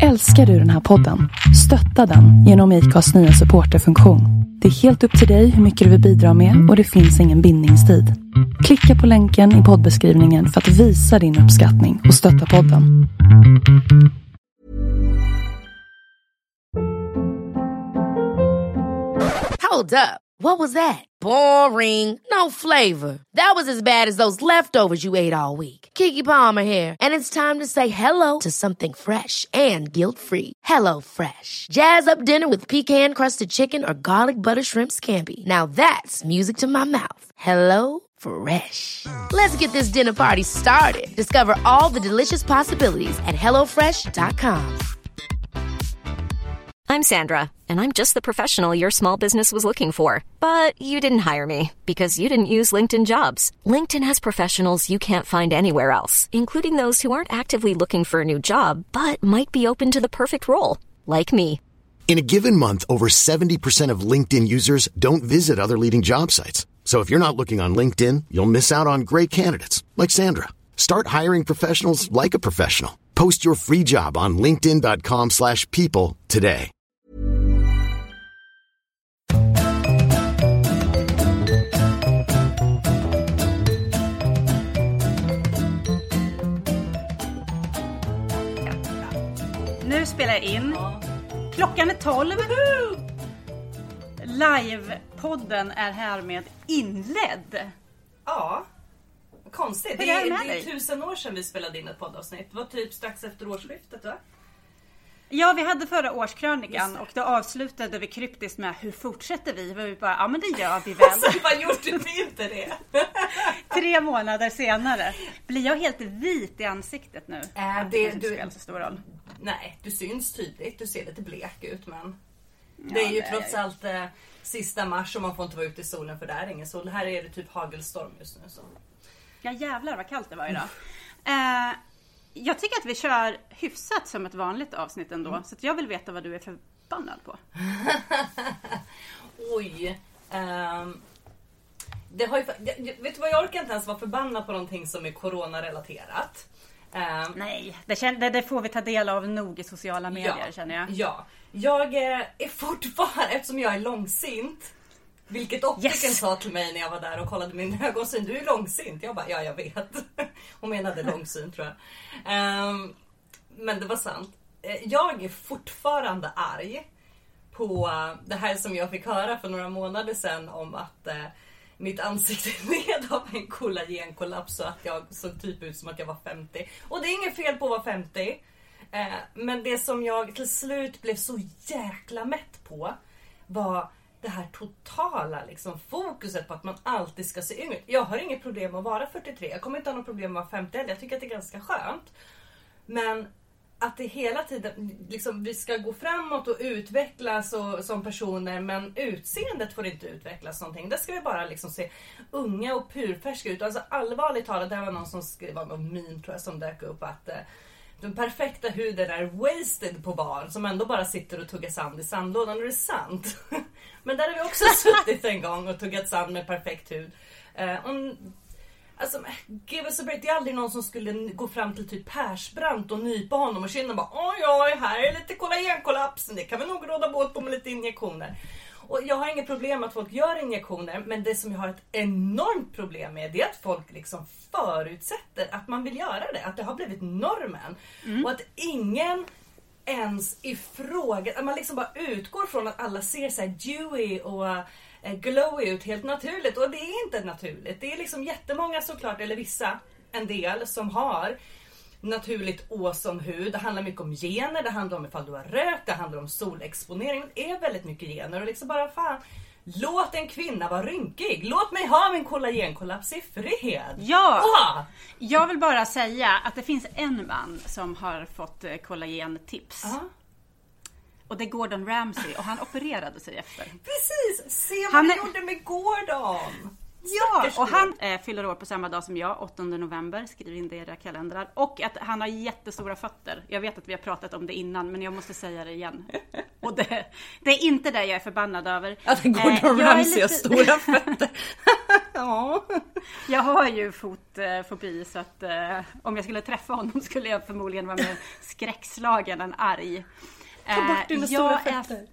Älskar du den här podden? Stötta den genom IKAs nya supporterfunktion. Det är helt upp till dig hur mycket du vill bidra med och det finns ingen bindningstid. Klicka på länken i poddbeskrivningen för att visa din uppskattning och stötta podden. Hold up. What was that? Boring. No flavor. That was as bad as those leftovers you ate all week. Keke Palmer here, and it's time to say hello to something fresh and guilt-free. Hello Fresh. Jazz up dinner with pecan-crusted chicken or garlic butter shrimp scampi. Now that's music to my mouth. Hello Fresh. Let's get this dinner party started. Discover all the delicious possibilities at hellofresh.com. I'm Sandra, and I'm just the professional your small business was looking for. But you didn't hire me because you didn't use LinkedIn Jobs. LinkedIn has professionals you can't find anywhere else, including those who aren't actively looking for a new job, but might be open to the perfect role, like me. In a given month, over 70% of LinkedIn users don't visit other leading job sites. So if you're not looking on LinkedIn, you'll miss out on great candidates, like Sandra. Start hiring professionals like a professional. Post your free job on linkedin.com/people today. Nu spelar jag in. Klockan är 12. Live-podden är härmed inledd. Ja, konstigt. Det är 1000 år sedan vi spelade in ett poddavsnitt. Det var typ strax efter årsskiftet, va? Ja, vi hade förra årskrönikan och då avslutade vi kryptiskt med hur fortsätter vi? Vi bara, ja men det gör vi väl. Alltså, vad gjorde vi inte det? 3 månader senare. Blir jag helt vit i ansiktet nu? Det spelar så stor roll. Nej, du syns tydligt. Du ser lite blek ut, men det är ju trots allt sista mars och man får inte vara ute i solen för där är ingen sol. Här är det typ hagelstorm just nu. Så. Ja jävlar vad kallt det var idag. Jag tycker att vi kör hyfsat som ett vanligt avsnitt ändå. Så att jag vill veta vad du är förbannad på. Oj. Det har ju, vet du vad, jag orkar inte ens vara förbannad på någonting som är coronarelaterat. Nej, det får vi ta del av nog i sociala medier, känner jag. Ja, jag är fortfarande, eftersom jag är långsint, vilket optiken sa till mig när jag var där och kollade min ögonsyn. Du är långsint. Jag bara, ja jag vet. Hon menade långsyn tror jag. Men det var sant. Jag är fortfarande arg på det här som jag fick höra för några månader sedan om att mitt ansikte led av en kollagenkollaps så att jag såg typ ut som att jag var 50. Och det är inget fel på att vara 50. Men det som jag till slut blev så jäkla mätt på var det här totala liksom, fokuset på att man alltid ska se yngre. Jag har inget problem att vara 43. Jag kommer inte ha något problem att vara 50. Jag tycker att det är ganska skönt. Men att det hela tiden liksom, vi ska gå framåt och utvecklas som personer, men utseendet får inte utvecklas någonting. Det ska vi bara liksom se unga och purfärska ut. Alltså allvarligt talat, det var någon som skrev någon meme tror jag som dök upp att den perfekta huden är wasted på barn som ändå bara sitter och tuggar sand i sandlådan. Och det är sant. Men där har vi också suttit en gång och tuggat sand med perfekt hud. Alltså, give us a break. Det är aldrig någon som skulle gå fram till typ Persbrandt och nypa honom och känna bara oj, här är lite kollagenkollapsen. Det kan vi nog råda bort på med lite injektioner. Och jag har inget problem med att folk gör injektioner, men det som jag har ett enormt problem med det är att folk liksom förutsätter att man vill göra det. Att det har blivit normen. Och att ingen ens ifråga, att man liksom bara utgår från att alla ser så här dewy och glowy ut helt naturligt. Och det är inte naturligt. Det är liksom jättemånga såklart, eller vissa, en del som har naturligt awesome hud. Det handlar mycket om gener, det handlar om ifall du har rökt, det handlar om solexponering. Det är väldigt mycket gener och liksom bara fan, låt en kvinna vara rynkig. Låt mig ha min kollagenkollaps i fred. Ja, jag vill bara säga att det finns en man som har fått kollagentips. Och det är Gordon Ramsay och han opererade sig efter. Precis, se vad han gjorde med Gordon. Ja, och han fyller år på samma dag som jag, 8 november, skriv in det i era kalendrar. Och att han har jättestora fötter. Jag vet att vi har pratat om det innan, men jag måste säga det igen. Och det är inte det jag är förbannad över. Att Gordon Ramsay har stora fötter. Ja. Jag har ju fotfobi så att om jag skulle träffa honom skulle jag förmodligen vara mer skräckslagen än arg. Ta bort dina stora fötter.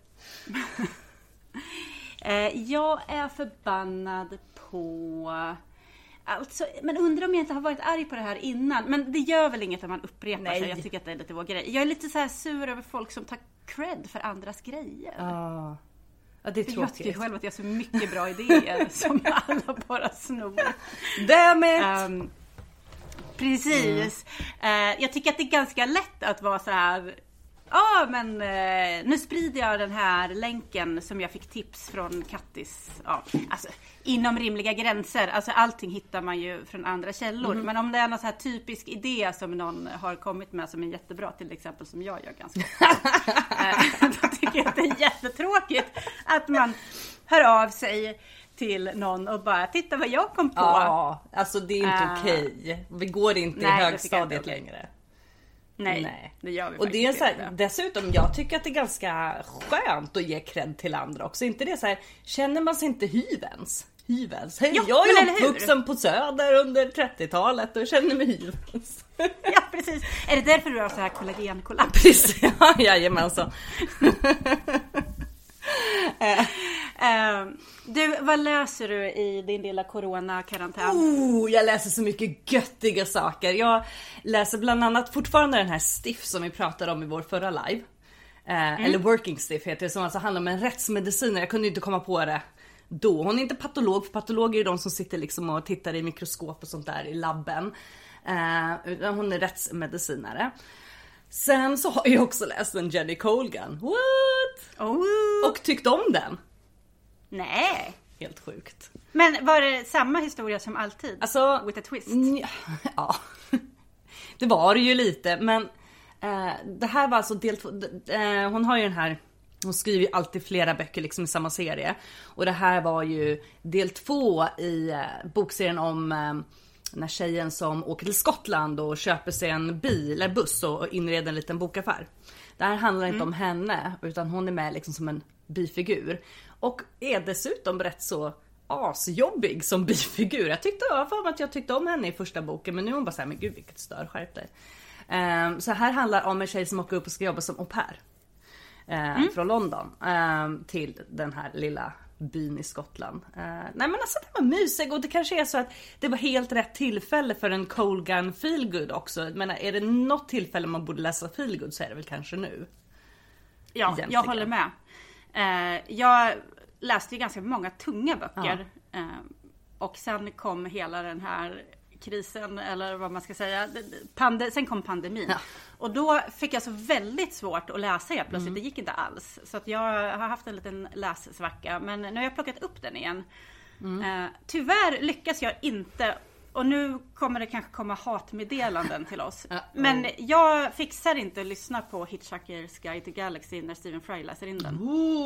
Jag är förbannad på... Alltså, men undrar om jag inte har varit arg på det här innan. Men det gör väl inget om man upprepar sig. Jag tycker att det är lite vår grej. Jag är lite så här sur över folk som tar cred för andras grejer. Ja, det är tråkigt. Jag tycker själv att jag har så mycket bra idéer som alla bara snor. Damn it! Precis. Jag tycker att det är ganska lätt att vara så här... men nu sprider jag den här länken som jag fick tips från Kattis. Ja, alltså, inom rimliga gränser. Alltså allting hittar man ju från andra källor. Men om det är någon så här typisk idé som någon har kommit med som är jättebra, till exempel som jag gör ganska då tycker jag att det är jättetråkigt att man hör av sig till någon och bara titta vad jag kom på. Ja, alltså det är inte okej. Vi går inte i högstadiet längre. Nej, det gör vi och det är så här, inte. dessutom, jag tycker att det är ganska skönt att ge cred till andra också. Inte det så här, känner man sig inte hyvens? Hej, ja, jag är uppvuxen på Söder under 30-talet och känner mig hyvens. Ja, precis. Är det därför du har så här kollagenkollaps? Precis, ja, jajamensan. Du, vad läser du i din lilla corona-karantän? Jag läser så mycket göttiga saker. Jag läser bland annat fortfarande den här Stiff som vi pratade om i vår förra live. Eller Working Stiff heter det, som alltså handlar om en rättsmedicinare. Jag kunde inte komma på det då. Hon är inte patolog, för patologer är de som sitter liksom och tittar i mikroskop och sånt där i labben. Hon är rättsmedicinare. Sen så har jag också läst en Jenny Colgan. What? Och tyckt om den. Nej. Helt sjukt. Men var det samma historia som alltid? Alltså, with a twist? Ja. Det var det ju lite. Men det här var alltså del 2. Hon har ju den här... Hon skriver ju alltid flera böcker liksom i samma serie. Och det här var ju del 2 i bokserien om... den här tjejen som åker till Skottland och köper sig en bil eller buss och inreder en liten bokaffär. Det här handlar inte om henne, utan hon är med liksom som en bifigur. Och är dessutom rätt så asjobbig som bifigur. Jag tyckte om henne i första boken, men nu är hon bara såhär, men gud vilket stör, skärp dig. Så här handlar om en tjej som åker upp och ska jobba som au pair. Från London till den här lilla byn i Skottland. Nej men alltså det var mysigt, och det kanske är så att det var helt rätt tillfälle för en Colgan feelgood också. Men är det något tillfälle man borde läsa feelgood så är det väl kanske nu. Ja, egentligen. Jag håller med. Jag läste ju ganska många tunga böcker. Och sen kom hela den här krisen, eller vad man ska säga. Sen kom pandemin. Ja. Och då fick jag så väldigt svårt att läsa helt plötsligt. Det gick inte alls. Så att jag har haft en liten lässvacka. Men nu har jag plockat upp den igen. Tyvärr lyckas jag inte. Och nu kommer det kanske komma hatmeddelanden till oss. Men jag fixar inte att lyssna på Hitchhiker's Guide to Galaxy när Stephen Fry läser in den.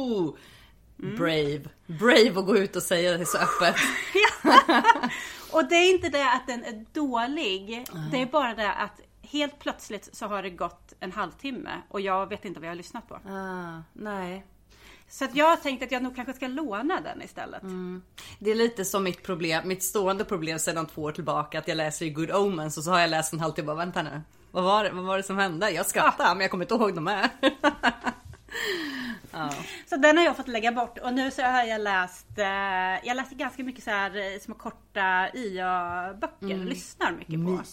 Brave att gå ut och säga det så öppet. Och det är inte det att den är dålig. Det är bara det att helt plötsligt så har det gått en halvtimme och jag vet inte vad jag har lyssnat på. Nej. Så att jag har tänkt att jag nog kanske ska låna den istället. Det är lite som mitt stående problem sedan 2 år tillbaka, att jag läser i Good Omens och så har jag läst en halvtimme och bara, vänta nu. Vad var det som hände? Jag skrattar men jag kommer inte ihåg dem här. Så den har jag fått lägga bort. Och nu så har jag läst ganska mycket så här små korta IA-böcker. Lyssnar mycket på.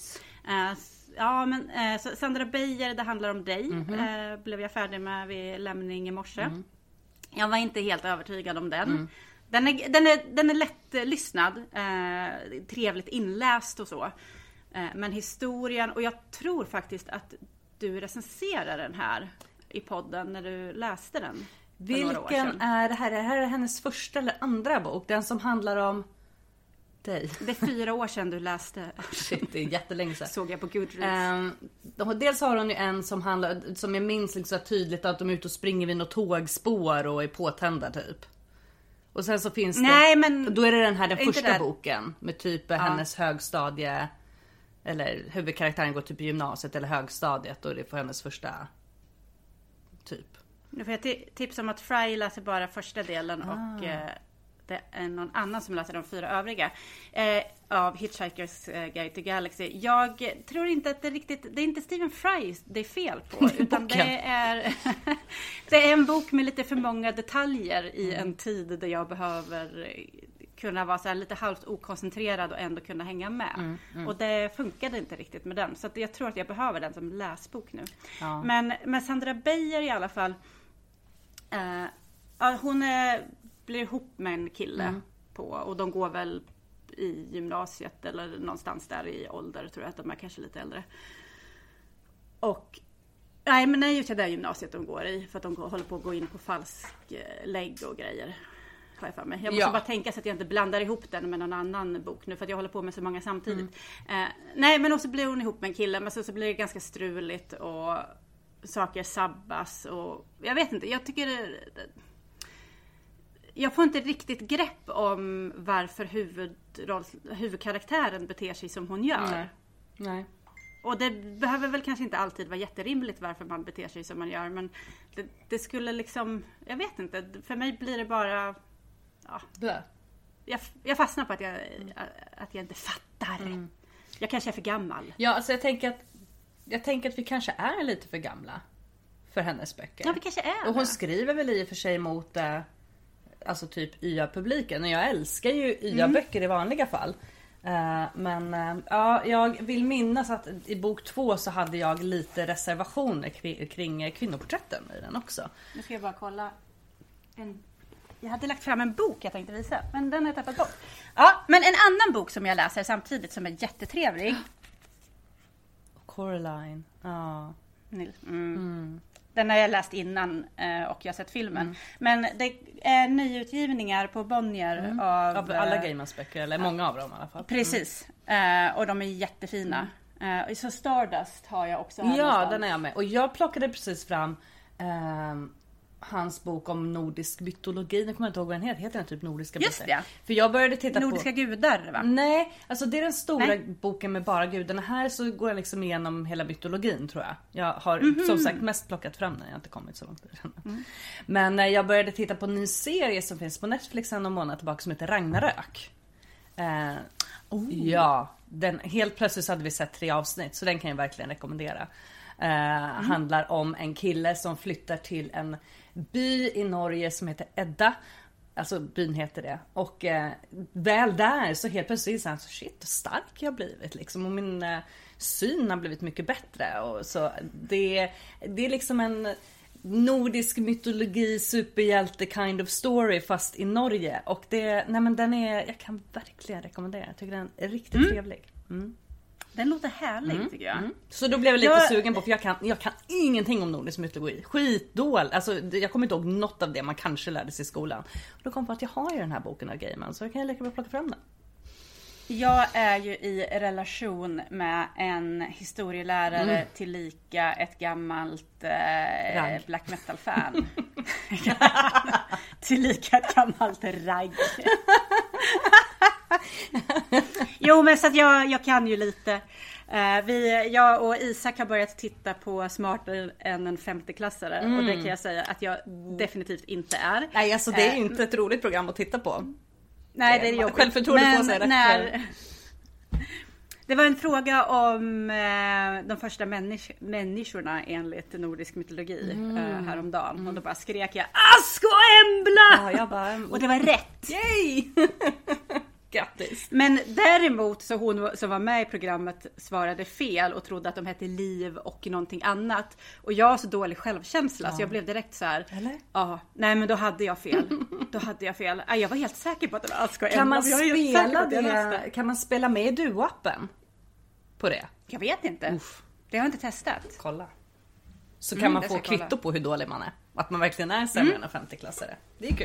Så Sandra Beijer, det handlar om dig. Blev jag färdig med vid lämning i morse. Jag var inte helt övertygad om den. Den är lätt lyssnad. Trevligt inläst och så. Men historien, och jag tror faktiskt att du recenserar den här i podden när du läste den. Vilken är det här? Det här är hennes första eller andra bok. Den som handlar om dig. Det är 4 år sedan du läste. Shit, det är jättelänge sedan. Såg jag på Goodreads. Dels har hon ju en som handlar, som jag minns liksom så tydligt, att de är ute och springer vid något tågspår och är påtända typ. Och sen så finns då är det den första boken med typ hennes högstadie, eller huvudkaraktären går typ i gymnasiet eller högstadiet, och det är för hennes första typ. Nu får jag tips om att Fry läser bara första delen och inte någon annan som läser de 4 övriga. Av Hitchhiker's Guide to Galaxy. Jag tror inte att det är inte Stephen Fry det är fel på. Utan det är en bok med lite för många detaljer i en tid där jag behöver kunna vara så här lite halvt okoncentrerad och ändå kunna hänga med. Och det funkade inte riktigt med den. Så att jag tror att jag behöver den som läsbok nu. Ja. Men med Sandra Beijer i alla fall. Hon blir ihop med en kille och de går väl i gymnasiet eller någonstans där i ålder, tror jag att de är kanske lite äldre. Och nej, just det gymnasiet de går i, för att de håller på att gå in på falsk lägg och grejer. Jag måste bara tänka så att jag inte blandar ihop den med någon annan bok nu, för att jag håller på med så många samtidigt. Nej, men också blir hon ihop med en kille, men så blir det ganska struligt och saker sabbas och jag vet inte, jag tycker jag får inte riktigt grepp om varför huvudkaraktären beter sig som hon gör. Nej. Och det behöver väl kanske inte alltid vara jätterimligt varför man beter sig som man gör, men det skulle liksom, jag vet inte, för mig blir det bara jag fastnar på att jag inte fattar. Jag kanske är för gammal. Ja, alltså jag tänker att vi kanske är lite för gamla för hennes böcker. Ja, vi kanske är. Och hon skriver väl i och för sig mot alltså typ YA-publiken. Och jag älskar ju YA-böcker i vanliga fall. Men jag vill minnas att i bok 2 så hade jag lite reservationer kring kvinnoporträtten i den också. Nu ska jag bara kolla. Jag hade lagt fram en bok jag tänkte visa, men den har jag tappat bort. Ja, men en annan bok som jag läser samtidigt som är jättetrevlig. Coraline. Ja. Den har jag läst innan och jag har sett filmen. Men det är nyutgivningar på Bonnier av alla Gaiman-böcker, eller många av dem i alla fall. Precis. Och de är jättefina. Så Stardust har jag också här. Ja, någonstans. Den är jag med. Och jag plockade precis fram hans bok om nordisk mytologi. Nu kommer jag inte ihåg vad den heter. Heter den typ nordiska myter? Just det. För jag började titta Nordiska gudar, va? Nej, alltså det är den stora boken med bara gudarna. Här så går jag liksom igenom hela mytologin, tror jag. Jag har som sagt mest plockat fram den. Jag har inte kommit så långt. Men jag började titta på en ny serie som finns på Netflix en månad tillbaka som heter Ragnarök. Ja, helt plötsligt så hade vi sett 3 avsnitt, så den kan jag verkligen rekommendera. Handlar om en kille som flyttar till en by i Norge som heter Edda. Alltså byn heter det. Och väl där så helt plötsligt så här, shit, stark jag har blivit liksom. Och min syn har blivit mycket bättre. Och så det är liksom en nordisk mytologi superhjälte kind of story fast i Norge. Och jag kan verkligen rekommendera. Jag tycker den är riktigt trevlig. Den låter härlig tycker jag. Så då blev jag lite sugen på, för jag kan ingenting om nordisk mytologi. Skitdål. Alltså jag kommer inte ihåg något av det man kanske lärde sig i skolan. Och då kom jag på att jag har ju den här boken av Gaiman, så jag kan lika bra plocka fram den. Jag är ju i relation med en historielärare tillika ett gammalt black metal-fan. Tillika ett gammalt ragg. Jo, men så att jag kan ju lite. Jag och Isak har börjat titta på Smartare än en 50-klassare. Och det kan jag säga att jag definitivt inte är. Nej, alltså det är inte ett roligt program att titta på. Nej, det är jobbigt. Självförtroende på sig rätt. Det var en fråga om de första människorna enligt nordisk mytologi häromdagen. Och då bara skrek jag Ask och Embla! Ja, jag bara, och det var rätt! Yay! Grattis. Men däremot så hon som var med i programmet svarade fel och trodde att de hette Liv och någonting annat. Och jag har så dålig självkänsla så jag blev direkt så här. Eller? Ja, nej men då hade jag fel. Jag var helt säker på att det var Ask och Embla. Kan man spela med i Duo-appen på det? Jag vet inte. Det har jag inte testat. Kolla. Så kan man få kvitto på hur dålig man är. Att man verkligen är sämre än en 50-klassare. Det är kul.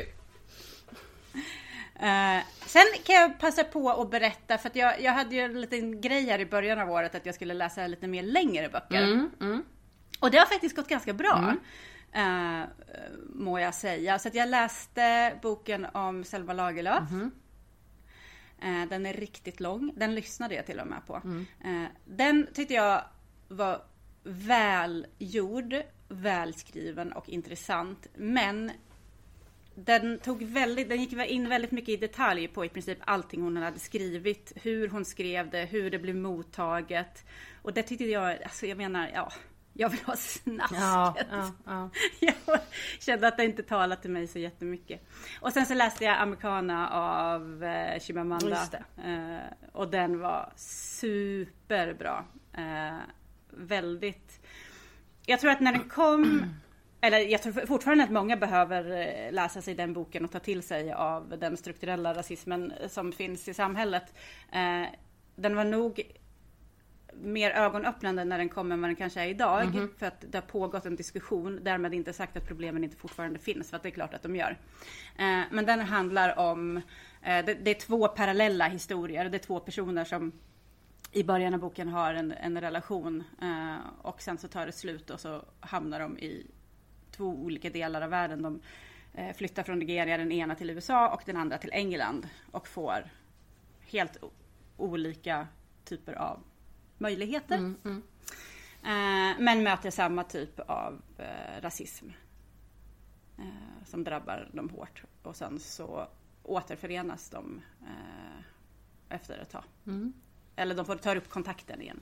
Sen kan jag passa på att berätta, för att jag hade ju en liten grej här i början av året att jag skulle läsa lite mer längre böcker. Och det har faktiskt gått ganska bra, må jag säga. Så att jag läste boken om Selma Lagerlöf. Den är riktigt lång. Den lyssnade jag till och med på. Den tyckte jag var välgjord, välskriven och intressant. Men den gick in väldigt mycket i detalj på i princip allting hon hade skrivit, hur hon skrev det, hur det blev mottaget. Och det tyckte jag, alltså jag menar, jag vill ha snasket. Ja. Jag kände att det inte talade till mig så jättemycket. Och sen så läste jag Americana av Chimamanda. Och den var superbra. Väldigt... Jag tror att när den kom... Eller jag tror fortfarande att många behöver läsa sig den boken och ta till sig av den strukturella rasismen som finns i samhället. Den var nog mer ögonöppnande när den kom än vad den kanske är idag. För att det har pågått en diskussion. Därmed inte sagt att problemen inte fortfarande finns. För att det är klart att de gör. Men den handlar om... Det är 2 parallella historier. Det är 2 personer som i början av boken har en relation. Och sen så tar det slut och så hamnar de i 2 olika delar av världen. De flyttar från Nigeria, den ena till USA och den andra till England. Och får helt olika typer av möjligheter. Men möter samma typ av rasism som drabbar dem hårt. Och sen så återförenas de efter ett tag. Eller de får ta upp kontakten igen.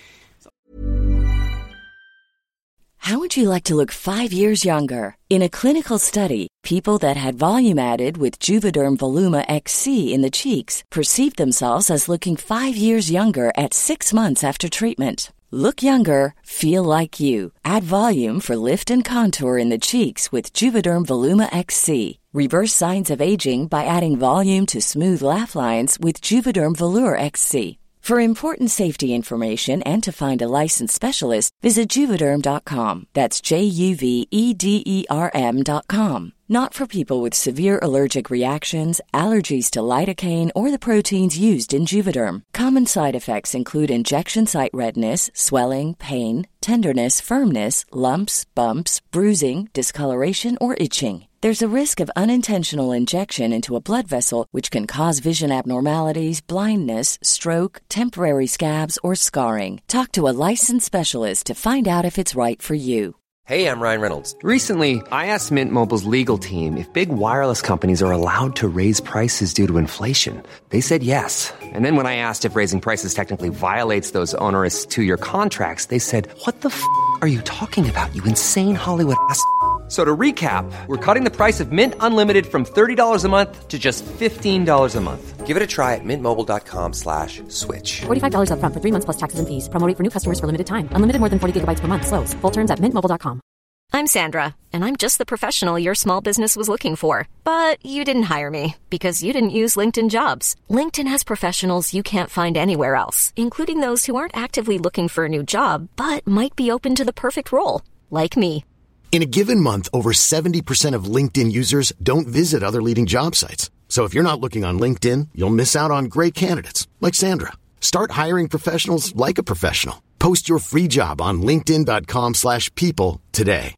How would you like to look 5 years younger? In a clinical study, people that had volume added with Juvederm Voluma XC in the cheeks perceived themselves as looking 5 years younger at 6 months after treatment. Look younger, feel like you. Add volume for lift and contour in the cheeks with Juvederm Voluma XC. Reverse signs of aging by adding volume to smooth laugh lines with Juvederm Volure XC. For important safety information and to find a licensed specialist, visit Juvederm.com. That's JUVEDERM.com. Not for people with severe allergic reactions, allergies to lidocaine, or the proteins used in Juvederm. Common side effects include injection site redness, swelling, pain, tenderness, firmness, lumps, bumps, bruising, discoloration, or itching. There's a risk of unintentional injection into a blood vessel, which can cause vision abnormalities, blindness, stroke, temporary scabs, or scarring. Talk to a licensed specialist to find out if it's right for you. Hey, I'm Ryan Reynolds. Recently, I asked Mint Mobile's legal team if big wireless companies are allowed to raise prices due to inflation. They said yes. And then when I asked if raising prices technically violates those onerous 2-year contracts, they said, "What the f*** are you talking about, you insane Hollywood ass?" So to recap, we're cutting the price of Mint Unlimited from $30 a month to just $15 a month. Give it a try at mintmobile.com/switch. $45 up front for 3 months plus taxes and fees. Promo rate for new customers for limited time. Unlimited more than 40 gigabytes per month. Slows full terms at mintmobile.com. I'm Sandra, and I'm just the professional your small business was looking for. But you didn't hire me because you didn't use LinkedIn Jobs. LinkedIn has professionals you can't find anywhere else, including those who aren't actively looking for a new job, but might be open to the perfect role, like me. In a given month, over 70% of LinkedIn users don't visit other leading job sites. So if you're not looking on LinkedIn, you'll miss out on great candidates like Sandra. Start hiring professionals like a professional. Post your free job on linkedin.com/people today.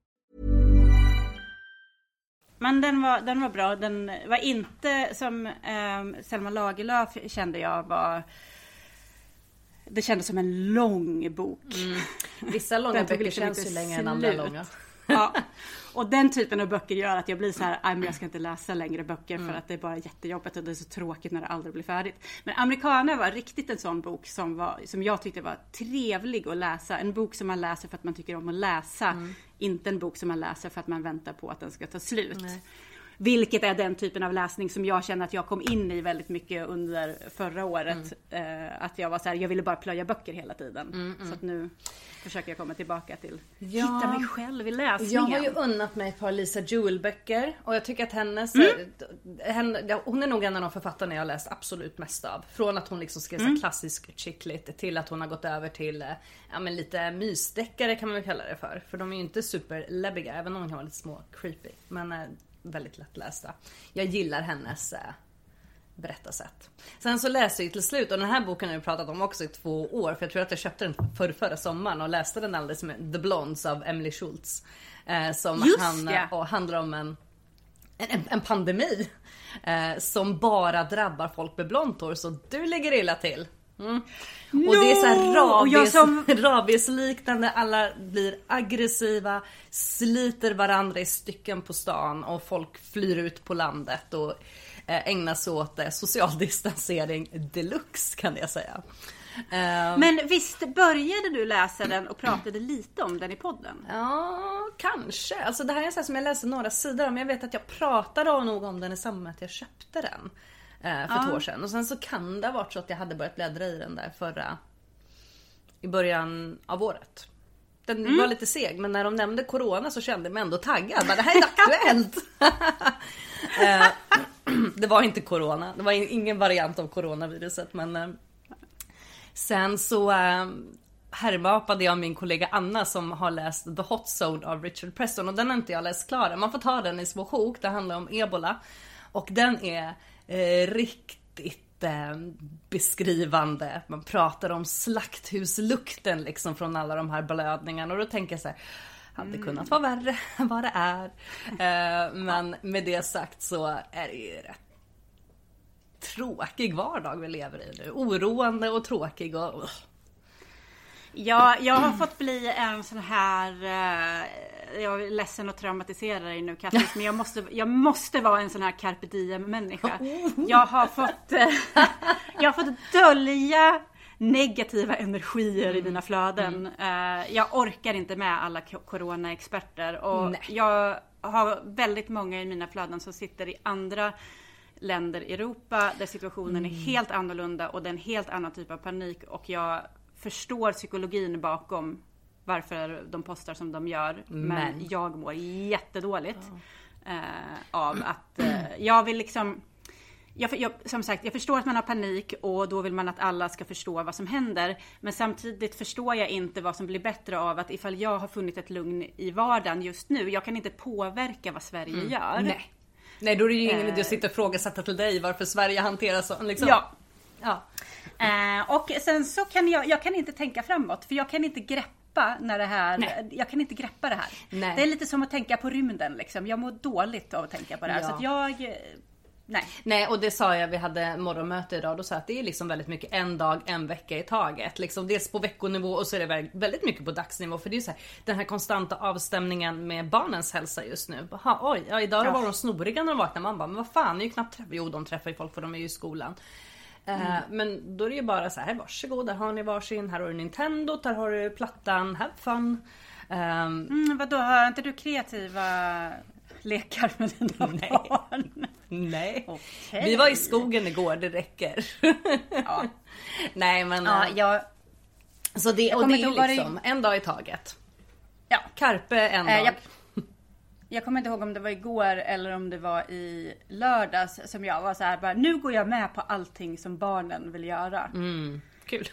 Men den var bra. Den var inte som Selma Lagerlöf kände jag var... Det kändes som en lång bok. Vissa långa böcker känns ju längre än andra långa. Ja, och den typen av böcker gör att jag blir så här, men jag ska inte läsa längre böcker för att det är bara jättejobbigt och det är så tråkigt när det aldrig blir färdigt. Men Americana var riktigt en sån bok som jag tyckte var trevlig att läsa. En bok som man läser för att man tycker om att läsa. Inte en bok som man läser för att man väntar på att den ska ta slut. Nej. Vilket är den typen av läsning som jag känner att jag kom in i väldigt mycket under förra året. Att jag var så här, jag ville bara plöja böcker hela tiden. Så att nu försöker jag komma tillbaka till hitta mig själv i läsningen. Jag har ju unnat mig ett par Lisa Jewell-böcker. Och jag tycker att hon är nog en av de författarna jag har läst absolut mest av. Från att hon liksom skrev så klassisk chick lit till att hon har gått över till lite mysdeckare kan man väl kalla det för. För de är ju inte superläbbiga, även om de kan vara lite små creepy. Men väldigt lättlästa. Jag gillar hennes berättarsätt. Sen så läste jag till slut, och den här boken har jag pratat om också i 2 år, för jag tror att jag köpte den förra sommaren och läste den alldeles med The Blondes av Emily Schultz. Som handlar om en pandemi som bara drabbar folk med blont hår, så du ligger illa till. Och det är så här rabiesliknande, alla blir aggressiva, sliter varandra i stycken på stan och folk flyr ut på landet och ägnar sig åt social distansering deluxe, kan jag säga. Men visst började du läsa den och pratade lite om den i podden? Ja, kanske. Alltså det här är så här som jag läste några sidor om. Jag vet att jag pratade nog om den i samband med att jag köpte den för 2 år sedan. Och sen så kan det ha varit så att jag hade börjat bläddra i den där i början av året. Den var lite seg, men när de nämnde corona så kände jag mig ändå taggad. Men det här är aktuellt! Det var inte corona. Det var ingen variant av coronaviruset, men sen så härmapade jag min kollega Anna som har läst The Hot Zone av Richard Preston, och den har inte jag läst klar. Man får ta den i små sjok. Det handlar om ebola och den är riktigt beskrivande. Man pratar om slakthuslukten liksom från alla de här blödningarna, och då tänker jag så här, hade kunnat vara värre än vad det är. Men med det sagt så är det ju rätt tråkig vardag vi lever i nu. Oroande och tråkig och... Ja, jag har fått bli en sån här... jag är ledsen att traumatisera dig nu, Kattis, men jag måste vara en sån här carpe diem-människa. Jag har fått dölja negativa energier i mina flöden. Jag orkar inte med alla corona-experter. Och jag har väldigt många i mina flöden som sitter i andra länder i Europa där situationen är helt annorlunda och det är en helt annan typ av panik, och jag förstår psykologin bakom varför de postar som de gör, men jag mår jättedåligt av att jag vill liksom som sagt, jag förstår att man har panik och då vill man att alla ska förstå vad som händer, men samtidigt förstår jag inte vad som blir bättre av att ifall jag har funnit ett lugn i vardagen just nu, jag kan inte påverka vad Sverige gör. Nej, då är det ju ingen idé att sitta och frågasätta till dig varför Sverige hanterar så liksom. Ja. Och sen så kan jag kan inte tänka framåt, för jag kan inte greppa när det här. Jag kan inte greppa det här. Det är lite som att tänka på rymden liksom. Jag mår dåligt av att tänka på det här, så att jag Nej, och det sa jag, vi hade morgonmöte idag, då sa att det är liksom väldigt mycket en dag, en vecka i taget. Liksom dels på veckonivå och så är det väldigt mycket på dagsnivå. För det är så här, den här konstanta avstämningen med barnens hälsa just nu. Idag var de snoriga när de vaknade. Man bara, men vad fan, är ju knappt träffar. Jo, de träffar ju folk för de är ju i skolan. Men då är det ju bara så här, varsågod, där har ni varsin, här har du Nintendo, där har du plattan, have fun. Vadå, har inte du kreativa lekar med dina barn? Nej. Okay. Vi var i skogen igår, det räcker. Nej, men så det är liksom en dag i taget. Ja. Carpe en dag. Jag kommer inte ihåg om det var igår eller om det var i lördags som jag var så här bara, nu går jag med på allting som barnen vill göra. Kul.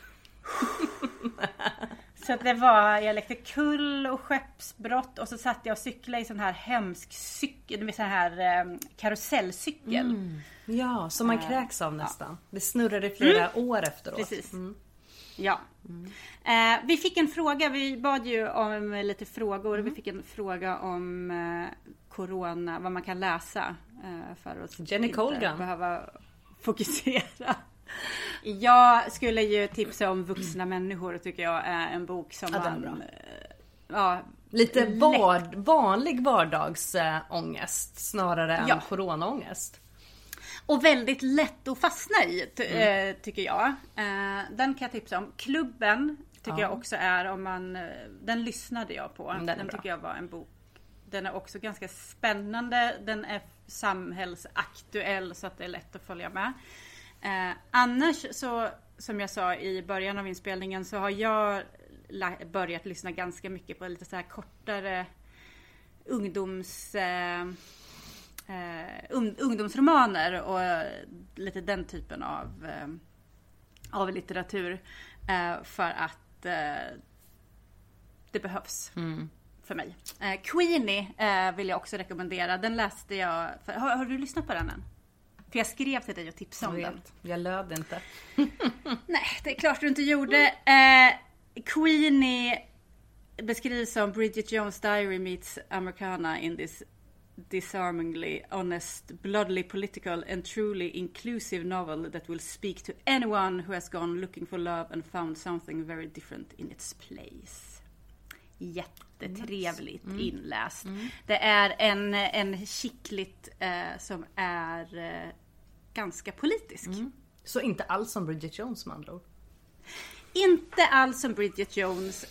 Så att det var, jag lekte kull och skeppsbrott och så satt jag och cyklade i sån här hemsk cykel, med sån här karusellcykel. Ja, som man kräks av nästan. Det snurrade i flera år efteråt. Precis. Ja. Vi fick en fråga, vi bad ju om lite frågor. Vi fick en fråga om corona, vad man kan läsa för att Jenny Colgan behöva fokusera. Jag skulle ju tipsa om Vuxna människor, tycker jag är en bok som lite vanlig vardagsångest snarare än coronaångest. Och väldigt lätt att fastna i, tycker jag. Den kan jag tipsa om. Klubben tycker jag också är, den lyssnade jag på. Den tycker jag var en bok. Den är också ganska spännande. Den är samhällsaktuell så att det är lätt att följa med. Annars så, som jag sa i början av inspelningen, så har jag börjat lyssna ganska mycket på lite så här kortare ungdomsromaner och lite den typen av litteratur, för att det behövs för mig. Queenie vill jag också rekommendera. Den läste jag har du lyssnat på den än? För jag skrev till dig och tipsade om den. Jag löd inte. Nej, det är klart du inte gjorde. Queenie beskrivs som Bridget Jones' Diary meets Americana in this disarmingly honest, bloodily political and truly inclusive novel that will speak to anyone who has gone looking for love and found something very different in its place. Jättetrevligt inläst. Det är en kittligt som är ganska politisk. Så inte alls som Bridget Jones med andra ord? Inte alls som Bridget Jones.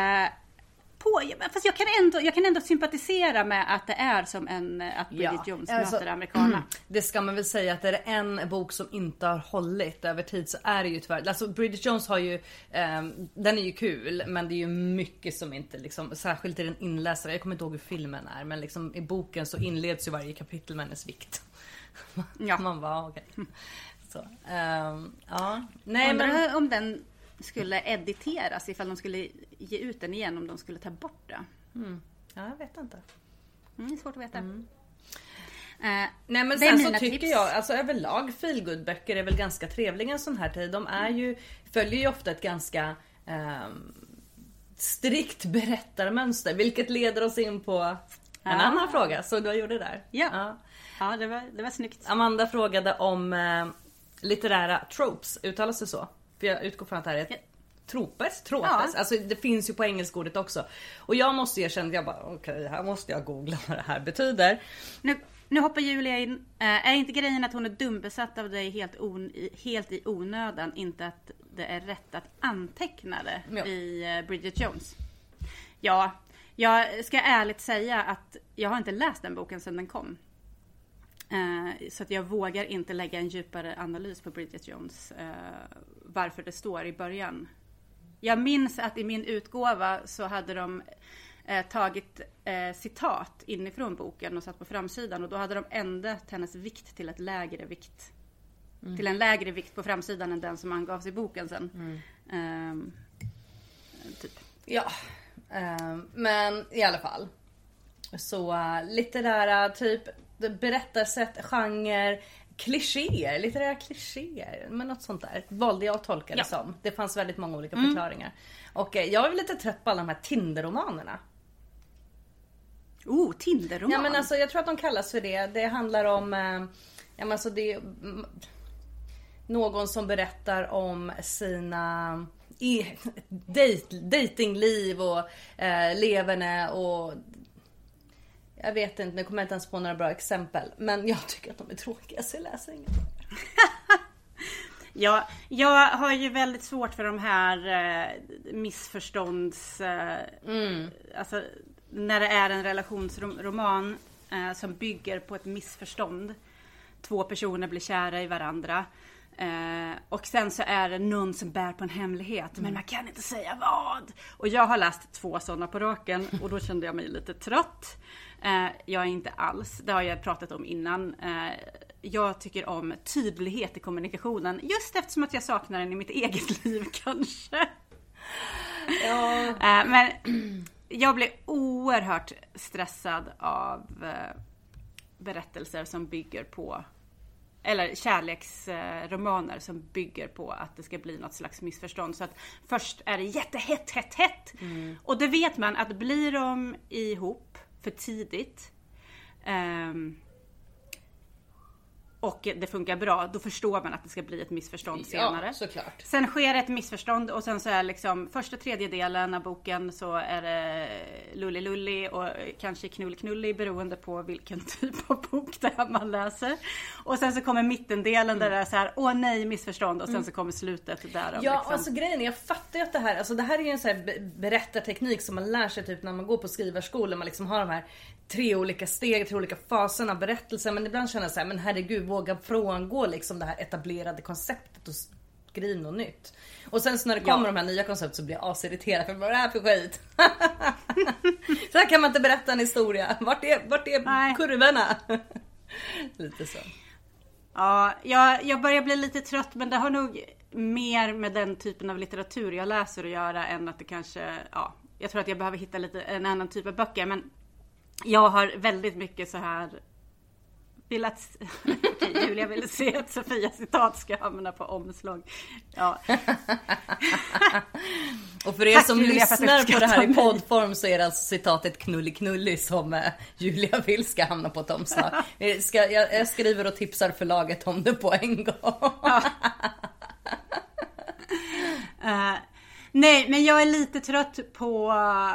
Fast jag kan ändå sympatisera med att det är som att Bridget Jones möter amerikanerna. Det ska man väl säga att det är en bok som inte har hållit över tid, så är det ju tyvärr. Alltså Bridget Jones har ju, den är ju kul, men det är ju mycket som inte liksom, särskilt i den inläsare, jag kommer inte ihåg hur filmen är, men liksom i boken så inleds ju varje kapitel med hennes vikt. Ja. Man bara okej. Så, ja. Nej, men om den skulle editeras, ifall de skulle ge ut den igen, om de skulle ta bort det. Ja, jag vet inte. Det är svårt att veta. Nej, men sen så tycker jag, alltså överlag feelgood-böcker är väl ganska trevliga en sån här tid. De är ju, följer ju ofta ett ganska strikt berättarmönster, vilket leder oss in på en annan fråga. Så du gjorde där. Ja, det var snyggt. Amanda frågade om litterära tropes, uttalas det så? För jag utgår från att det här är tropes. Alltså det finns ju på engelska också. Och jag måste erkänna, jag bara okej, här måste jag googla vad det här betyder. Nu hoppar Julia in. Är inte grejen att hon är dumbesatt av dig helt i onödan, inte att det är rätt att anteckna det i Bridget Jones? Ja, jag ska ärligt säga att jag har inte läst den boken sedan den kom. Så att jag vågar inte lägga en djupare analys på Bridget Jones, varför det står i början. Jag minns att i min utgåva så hade de tagit citat inifrån boken och satt på framsidan, och då hade de ändrat hennes vikt till ett lägre vikt. Till en lägre vikt på framsidan än den som angavs i boken sen. Typ. Ja, men i alla fall. Så litterära typ berättarsätt, genre, klichéer, litterära klichéer, men något sånt där valde jag att tolka det som. Det fanns väldigt många olika förklaringar. Och jag är lite trött på alla de här Tinder-romanerna. Tinder-roman? Ja, men alltså jag tror att de kallas för det. Det handlar om alltså det är någon som berättar om sina datingliv och leverne och jag vet inte, nu kommer jag inte ens på några bra exempel. Men jag tycker att de är tråkiga, så jag läser inget. Ja, jag har ju väldigt svårt för de här missförstånds... Alltså, när det är en relationsroman som bygger på ett missförstånd. 2 personer blir kära i varandra. Och sen så är det någon som bär på en hemlighet, men man kan inte säga vad. Och jag har läst 2 sådana på raken, och då kände jag mig lite trött. Jag är inte alls, det har jag pratat om innan. Jag tycker om tydlighet i kommunikationen, just eftersom att jag saknar den i mitt eget liv kanske. Ja. Men jag blir oerhört stressad av berättelser som bygger på, eller kärleksromaner som bygger på att det ska bli något slags missförstånd. Så att först är det jättehett. Och det vet man att blir de ihop för tidigt och det funkar bra, då förstår man att det ska bli ett missförstånd senare. Ja, såklart. Sen sker ett missförstånd och sen så är liksom första tredjedelen av boken så är det lulli och kanske knulli beroende på vilken typ av bok det är man läser. Och sen så kommer mittendelen där det är så här, åh nej, missförstånd, och sen så kommer slutet där. Ja, liksom. alltså grejen är, jag fattar ju att det här är ju en så här berättarteknik som man lär sig typ när man går på skrivarskolan. Man liksom har de här 3 olika steg, 3 olika faserna av berättelsen, men ibland känner jag så här, men herregud, våga frångå liksom det här etablerade konceptet och skriv något nytt. Och sen så när det kommer de här nya koncept så blir jag asirriterad, för vad är det här för skit? Så här kan man inte berätta en historia. Vart är kurvorna? Lite så. Ja, jag börjar bli lite trött, men det har nog mer med den typen av litteratur jag läser att göra än att det kanske, jag tror att jag behöver hitta en annan typ av böcker, men jag har väldigt mycket så här vill att Julia vill se att Sofias citat ska hamna på omslag. Ja. Och för er Tack, som Julia, lyssnar på det här i poddform så är det alltså citatet knulli som Julia vill ska hamna på ett omslag. Jag skriver och tipsar förlaget om det på en gång. Ja. Nej, men jag är lite trött på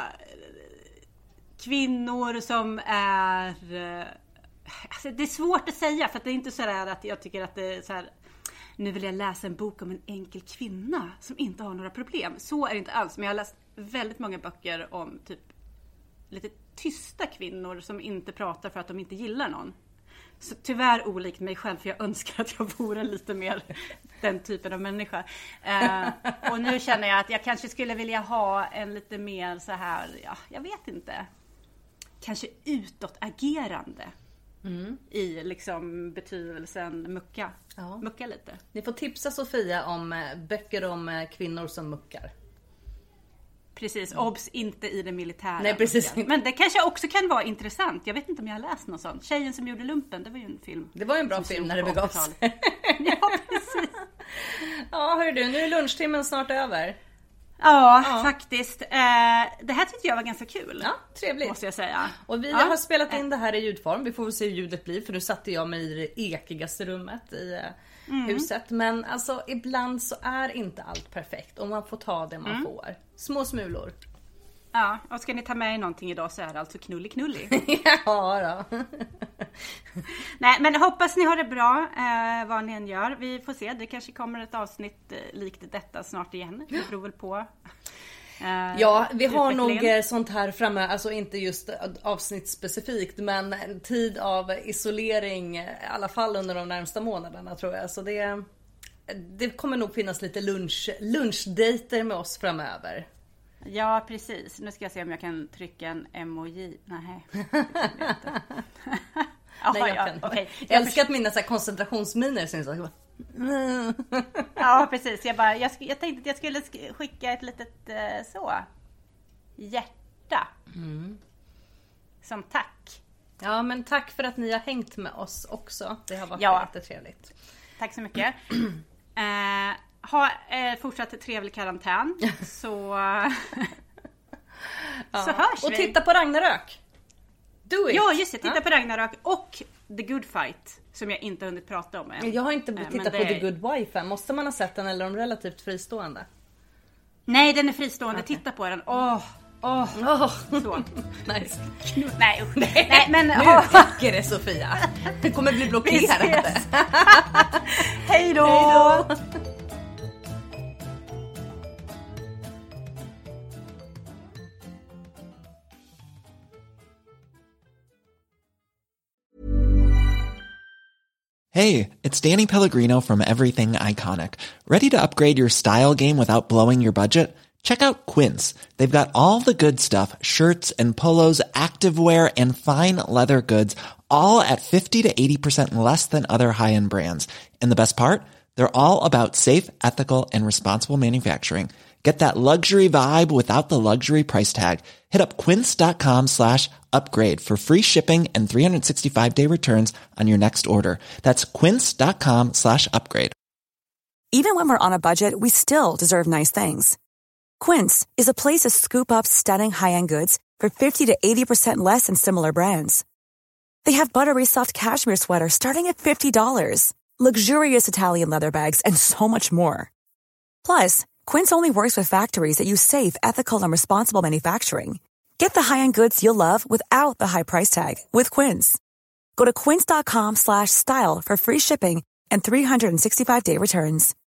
kvinnor som är... Alltså, det är svårt att säga, för att det är inte så där att jag tycker att det är så här... Nu vill jag läsa en bok om en enkel kvinna som inte har några problem. Så är det inte alls. Men jag har läst väldigt många böcker om typ lite tysta kvinnor som inte pratar för att de inte gillar någon. Så tyvärr olikt mig själv, för jag önskar att jag vore lite mer den typen av människa. Och nu känner jag att jag kanske skulle vilja ha en lite mer så här, ja, jag vet inte. Kanske utåtagerande. I liksom betydelsen mucka. Ja. Mucka lite. Ni får tipsa Sofia om böcker om kvinnor som muckar. Precis, obs inte i det militära. Nej, precis. Men det kanske också kan vara intressant. Jag vet inte om jag har läst någon sån. Tjejen som gjorde lumpen, det var ju en film. Det var ju en bra film när det begav sig. Ja, precis. Ja, hör du, nu är lunchtimmen snart över. Ja, faktiskt. Det här tyckte jag var ganska kul. Ja, trevligt. Måste jag säga. Och vi har spelat in det här i ljudform. Vi får väl se hur ljudet blir. För nu satte jag mig i det ekigaste rummet i huset. Men alltså, ibland så är inte allt perfekt. Och man får ta det man får. Små smulor. Ja, och ska ni ta med någonting idag så är det alltså knulli. Ja då. Nej, men hoppas ni har det bra vad ni än gör. Vi får se, det kanske kommer ett avsnitt likt detta snart igen. Det beror väl på ja, vi har nog sånt här framme, alltså inte just avsnitt specifikt, men en tid av isolering i alla fall under de närmsta månaderna tror jag. Så det kommer nog finnas lite lunchdejter med oss framöver. Ja, precis. Nu ska jag se om jag kan trycka en emoji. Nej, Nej, jag kan. Okay. Jag älskar att mina så här koncentrationsminer syns. Ja, precis. Jag tänkte att jag skulle skicka ett litet hjärta. Som tack. Ja, men tack för att ni har hängt med oss också. Det har varit jättetrevligt. Tack så mycket. Ha fortsatt trevlig karantän. Så hörs vi. Och titta på Ragnarök. Do it. Ja, just det. Titta på Ragnarök och The Good Fight, som jag inte hunnit prata om än. Jag har inte tittat på The Good Wife än. Måste man ha sett den eller är de relativt fristående? Nej, den är fristående. Okay. Titta på den. Så. Nice. Nej, men nu täcker det, Sofia. Det kommer bli blockerande. Hej då. Hey, it's Danny Pellegrino from Everything Iconic. Ready to upgrade your style game without blowing your budget? Check out Quince. They've got all the good stuff, shirts and polos, activewear, and fine leather goods, all at 50 to 80% less than other high-end brands. And the best part? They're all about safe, ethical, and responsible manufacturing. Get that luxury vibe without the luxury price tag. Hit up quince.com/upgrade for free shipping and 365-day returns on your next order. That's quince.com/upgrade. Even when we're on a budget, we still deserve nice things. Quince is a place to scoop up stunning high-end goods for 50 to 80% less than similar brands. They have buttery soft cashmere sweaters starting at $50, luxurious Italian leather bags, and so much more. Plus, Quince only works with factories that use safe, ethical, and responsible manufacturing. Get the high-end goods you'll love without the high price tag with Quince. Go to quince.com/style for free shipping and 365-day returns.